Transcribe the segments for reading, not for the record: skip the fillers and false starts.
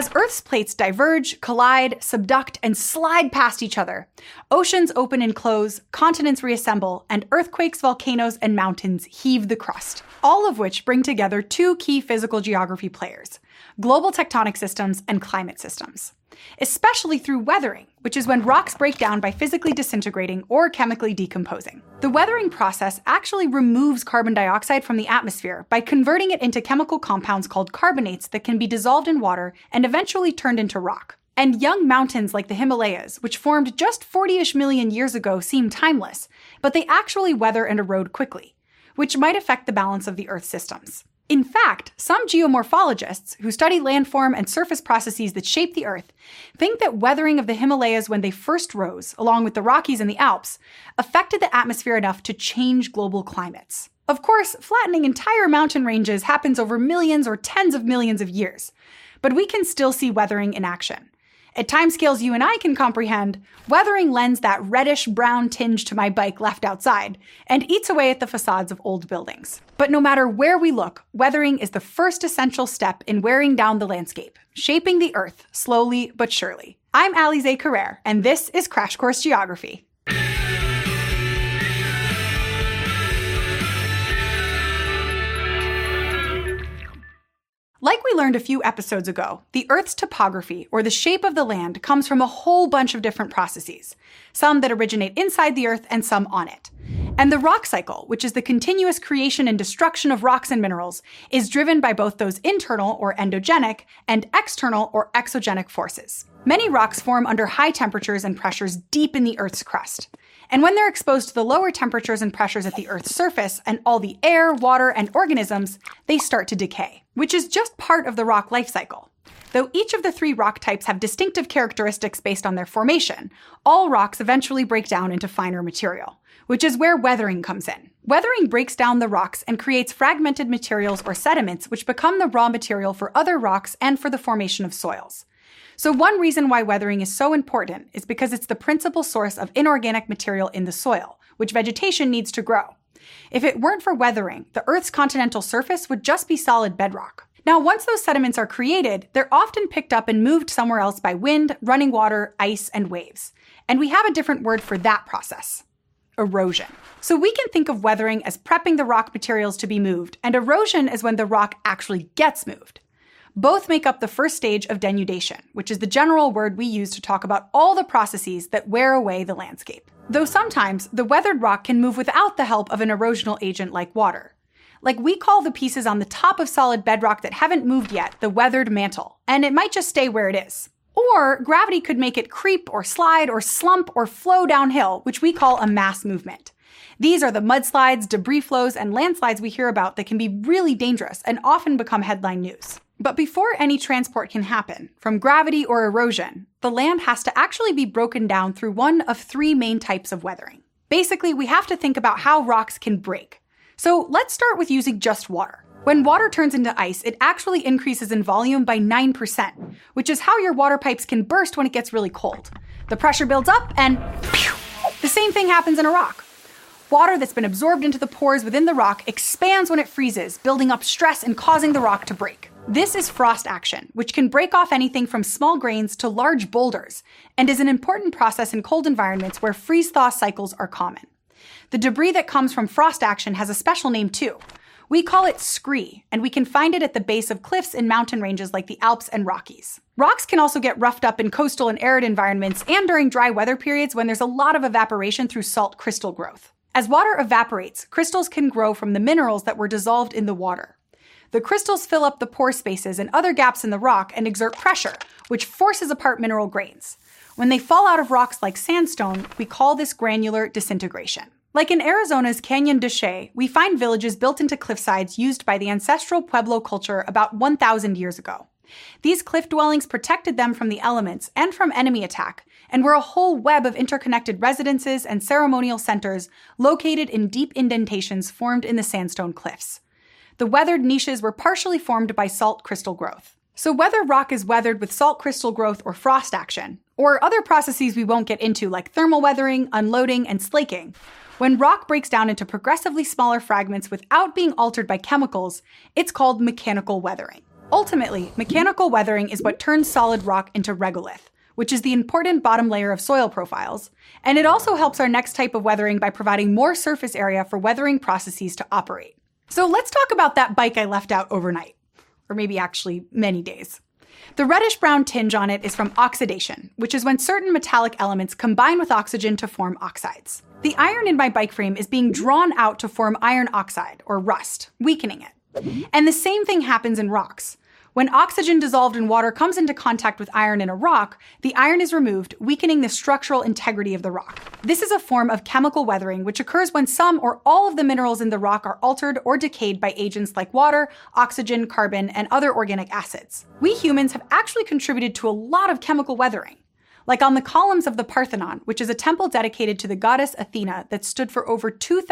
As Earth's plates diverge, collide, subduct, and slide past each other, oceans open and close, continents reassemble, and earthquakes, volcanoes, and mountains heave the crust, all of which bring together two key physical geography players: global tectonic systems and climate systems. Especially through weathering, which is when rocks break down by physically disintegrating or chemically decomposing. The weathering process actually removes carbon dioxide from the atmosphere by converting it into chemical compounds called carbonates that can be dissolved in water and eventually turned into rock. And young mountains like the Himalayas, which formed just 40-ish million years ago, seem timeless, but they actually weather and erode quickly, which might affect the balance of the Earth's systems. In fact, some geomorphologists who study landform and surface processes that shape the Earth think that weathering of the Himalayas when they first rose, along with the Rockies and the Alps, affected the atmosphere enough to change global climates. Of course, flattening entire mountain ranges happens over millions or tens of millions of years, but we can still see weathering in action. At timescales you and I can comprehend, weathering lends that reddish-brown tinge to my bike left outside and eats away at the facades of old buildings. But no matter where we look, weathering is the first essential step in wearing down the landscape, shaping the Earth slowly but surely. I'm Alize Carrere, and this is Crash Course Geography. Like we learned a few episodes ago, the Earth's topography, or the shape of the land, comes from a whole bunch of different processes, some that originate inside the Earth and some on it. And the rock cycle, which is the continuous creation and destruction of rocks and minerals, is driven by both those internal, or endogenic, and external, or exogenic forces. Many rocks form under high temperatures and pressures deep in the Earth's crust. And when they're exposed to the lower temperatures and pressures at the Earth's surface and all the air, water, and organisms, they start to decay, which is just part of the rock life cycle. Though each of the three rock types have distinctive characteristics based on their formation, all rocks eventually break down into finer material, which is where weathering comes in. Weathering breaks down the rocks and creates fragmented materials or sediments which become the raw material for other rocks and for the formation of soils. So one reason why weathering is so important is because it's the principal source of inorganic material in the soil, which vegetation needs to grow. If it weren't for weathering, the Earth's continental surface would just be solid bedrock. Now, once those sediments are created, they're often picked up and moved somewhere else by wind, running water, ice, and waves. And we have a different word for that process: erosion. So we can think of weathering as prepping the rock materials to be moved, and erosion is when the rock actually gets moved. Both make up the first stage of denudation, which is the general word we use to talk about all the processes that wear away the landscape. Though sometimes, the weathered rock can move without the help of an erosional agent like water. Like, we call the pieces on the top of solid bedrock that haven't moved yet the weathered mantle, and it might just stay where it is. Or gravity could make it creep or slide or slump or flow downhill, which we call a mass movement. These are the mudslides, debris flows, and landslides we hear about that can be really dangerous and often become headline news. But before any transport can happen, from gravity or erosion, the land has to actually be broken down through one of three main types of weathering. Basically, we have to think about how rocks can break. So let's start with using just water. When water turns into ice, it actually increases in volume by 9%, which is how your water pipes can burst when it gets really cold. The pressure builds up and pew, the same thing happens in a rock. Water that's been absorbed into the pores within the rock expands when it freezes, building up stress and causing the rock to break. This is frost action, which can break off anything from small grains to large boulders, and is an important process in cold environments where freeze-thaw cycles are common. The debris that comes from frost action has a special name too. We call it scree, and we can find it at the base of cliffs in mountain ranges like the Alps and Rockies. Rocks can also get roughed up in coastal and arid environments and during dry weather periods when there's a lot of evaporation through salt crystal growth. As water evaporates, crystals can grow from the minerals that were dissolved in the water. The crystals fill up the pore spaces and other gaps in the rock and exert pressure, which forces apart mineral grains. When they fall out of rocks like sandstone, we call this granular disintegration. Like in Arizona's Canyon de Chelly, we find villages built into cliffsides used by the ancestral Pueblo culture about 1,000 years ago. These cliff dwellings protected them from the elements and from enemy attack, and were a whole web of interconnected residences and ceremonial centers located in deep indentations formed in the sandstone cliffs. The weathered niches were partially formed by salt crystal growth. So whether rock is weathered with salt crystal growth or frost action, or other processes we won't get into like thermal weathering, unloading, and slaking, when rock breaks down into progressively smaller fragments without being altered by chemicals, it's called mechanical weathering. Ultimately, mechanical weathering is what turns solid rock into regolith, which is the important bottom layer of soil profiles, and it also helps our next type of weathering by providing more surface area for weathering processes to operate. So let's talk about that bike I left out overnight, or maybe actually many days. The reddish-brown tinge on it is from oxidation, which is when certain metallic elements combine with oxygen to form oxides. The iron in my bike frame is being drawn out to form iron oxide, or rust, weakening it. And the same thing happens in rocks. When oxygen dissolved in water comes into contact with iron in a rock, the iron is removed, weakening the structural integrity of the rock. This is a form of chemical weathering which occurs when some or all of the minerals in the rock are altered or decayed by agents like water, oxygen, carbon, and other organic acids. We humans have actually contributed to a lot of chemical weathering, like on the columns of the Parthenon, which is a temple dedicated to the goddess Athena that stood for over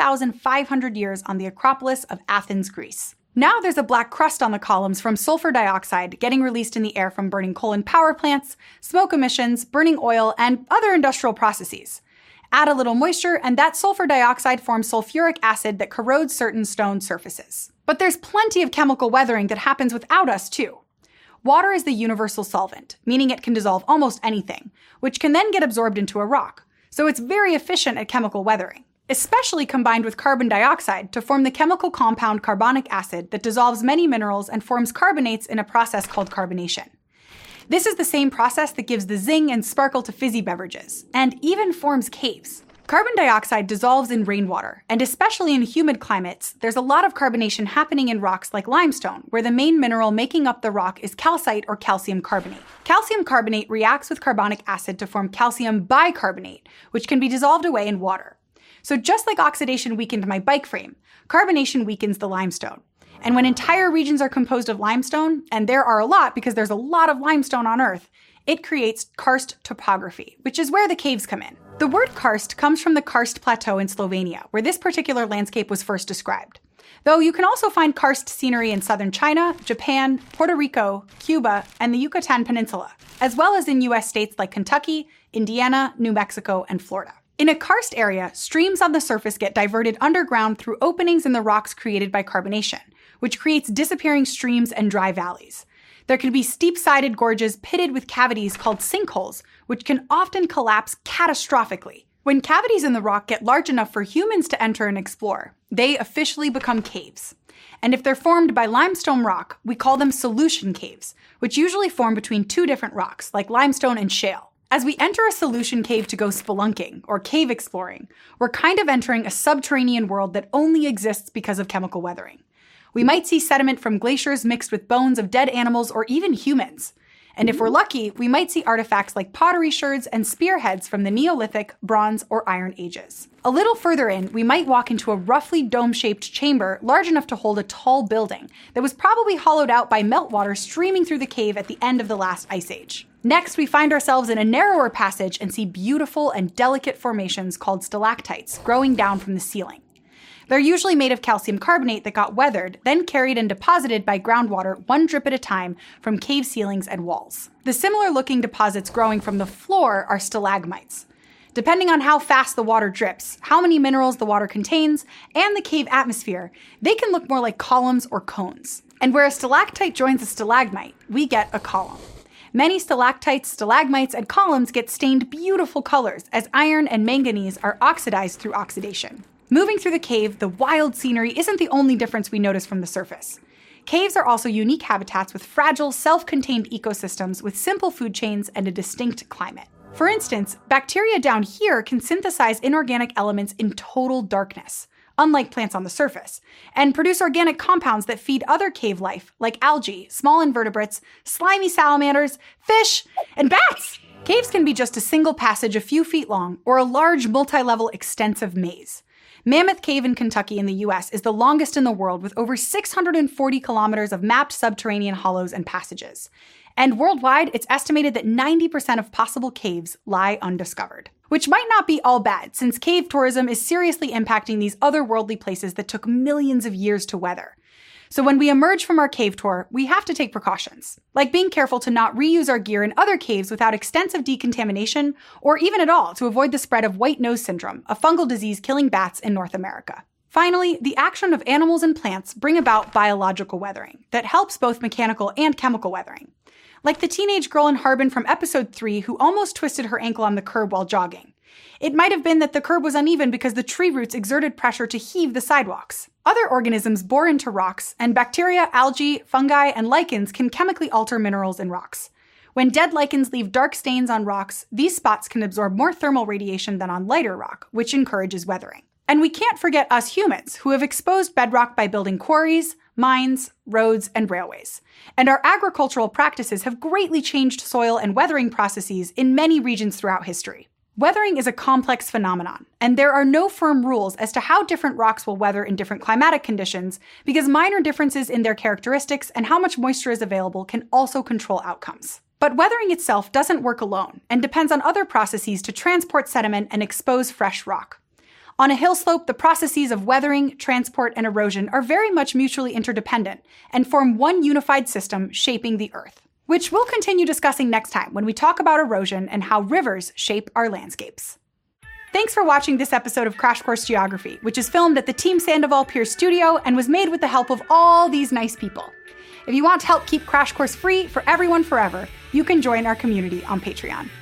2,500 years on the Acropolis of Athens, Greece. Now there's a black crust on the columns from sulfur dioxide getting released in the air from burning coal in power plants, smoke emissions, burning oil, and other industrial processes. Add a little moisture, and that sulfur dioxide forms sulfuric acid that corrodes certain stone surfaces. But there's plenty of chemical weathering that happens without us, too. Water is the universal solvent, meaning it can dissolve almost anything, which can then get absorbed into a rock. So it's very efficient at chemical weathering, especially combined with carbon dioxide to form the chemical compound carbonic acid that dissolves many minerals and forms carbonates in a process called carbonation. This is the same process that gives the zing and sparkle to fizzy beverages, and even forms caves. Carbon dioxide dissolves in rainwater, and especially in humid climates, there's a lot of carbonation happening in rocks like limestone, where the main mineral making up the rock is calcite or calcium carbonate. Calcium carbonate reacts with carbonic acid to form calcium bicarbonate, which can be dissolved away in water. So just like oxidation weakened my bike frame, carbonation weakens the limestone. And when entire regions are composed of limestone, and there are a lot because there's a lot of limestone on Earth, it creates karst topography, which is where the caves come in. The word karst comes from the Karst Plateau in Slovenia, where this particular landscape was first described. Though you can also find karst scenery in southern China, Japan, Puerto Rico, Cuba, and the Yucatan Peninsula, as well as in US states like Kentucky, Indiana, New Mexico, and Florida. In a karst area, streams on the surface get diverted underground through openings in the rocks created by carbonation, which creates disappearing streams and dry valleys. There can be steep-sided gorges pitted with cavities called sinkholes, which can often collapse catastrophically. When cavities in the rock get large enough for humans to enter and explore, they officially become caves. And if they're formed by limestone rock, we call them solution caves, which usually form between two different rocks, like limestone and shale. As we enter a solution cave to go spelunking, or cave exploring, we're kind of entering a subterranean world that only exists because of chemical weathering. We might see sediment from glaciers mixed with bones of dead animals or even humans. And if we're lucky, we might see artifacts like pottery sherds and spearheads from the Neolithic, Bronze, or Iron Ages. A little further in, we might walk into a roughly dome-shaped chamber large enough to hold a tall building that was probably hollowed out by meltwater streaming through the cave at the end of the last ice age. Next, we find ourselves in a narrower passage and see beautiful and delicate formations called stalactites growing down from the ceiling. They're usually made of calcium carbonate that got weathered, then carried and deposited by groundwater one drip at a time from cave ceilings and walls. The similar-looking deposits growing from the floor are stalagmites. Depending on how fast the water drips, how many minerals the water contains, and the cave atmosphere, they can look more like columns or cones. And where a stalactite joins a stalagmite, we get a column. Many stalactites, stalagmites, and columns get stained beautiful colors as iron and manganese are oxidized through oxidation. Moving through the cave, the wild scenery isn't the only difference we notice from the surface. Caves are also unique habitats with fragile, self-contained ecosystems with simple food chains and a distinct climate. For instance, bacteria down here can synthesize inorganic elements in total darkness, unlike plants on the surface, and produce organic compounds that feed other cave life, like algae, small invertebrates, slimy salamanders, fish, and bats! Caves can be just a single passage a few feet long, or a large, multi-level, extensive maze. Mammoth Cave in Kentucky in the US is the longest in the world with over 640 kilometers of mapped subterranean hollows and passages. And worldwide, it's estimated that 90% of possible caves lie undiscovered. Which might not be all bad, since cave tourism is seriously impacting these otherworldly places that took millions of years to weather. So when we emerge from our cave tour, we have to take precautions, like being careful to not reuse our gear in other caves without extensive decontamination, or even at all to avoid the spread of white nose syndrome, a fungal disease killing bats in North America. Finally, the action of animals and plants bring about biological weathering that helps both mechanical and chemical weathering. Like the teenage girl in Harbin from episode 3 who almost twisted her ankle on the curb while jogging. It might have been that the curb was uneven because the tree roots exerted pressure to heave the sidewalks. Other organisms bore into rocks, and bacteria, algae, fungi, and lichens can chemically alter minerals in rocks. When dead lichens leave dark stains on rocks, these spots can absorb more thermal radiation than on lighter rock, which encourages weathering. And we can't forget us humans, who have exposed bedrock by building quarries, mines, roads, and railways. And our agricultural practices have greatly changed soil and weathering processes in many regions throughout history. Weathering is a complex phenomenon, and there are no firm rules as to how different rocks will weather in different climatic conditions, because minor differences in their characteristics and how much moisture is available can also control outcomes. But weathering itself doesn't work alone, and depends on other processes to transport sediment and expose fresh rock. On a hill slope, the processes of weathering, transport, and erosion are very much mutually interdependent and form one unified system shaping the Earth, which we'll continue discussing next time when we talk about erosion and how rivers shape our landscapes. Thanks for watching this episode of Crash Course Geography, which is filmed at the Team Sandoval Pier studio and was made with the help of all these nice people. If you want to help keep Crash Course free for everyone forever, you can join our community on Patreon.